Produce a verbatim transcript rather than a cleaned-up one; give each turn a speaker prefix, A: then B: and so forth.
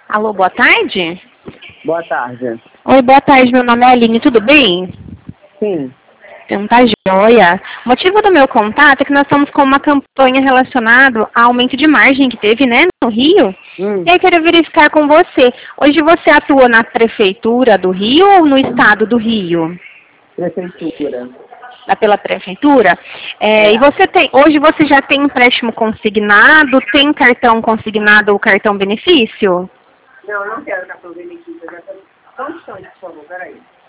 A: Alô, boa tarde?
B: Boa tarde.
A: Oi, boa tarde, meu nome é Aline, tudo bem?
B: Sim.
A: Então tá joia. O motivo do meu contato é que nós estamos com uma campanha relacionada ao aumento de margem que teve, né, no Rio.
B: Hum.
A: E aí eu queria verificar com você. Hoje você atua na Prefeitura do Rio ou no Estado do Rio?
B: Prefeitura.
A: Lá pela Prefeitura? É,
B: É.
A: E você tem, hoje você já tem empréstimo consignado, tem cartão consignado ou cartão benefício?
B: Não, não quero cartão benefício. Eu já tô... Só um instante, por favor, peraí.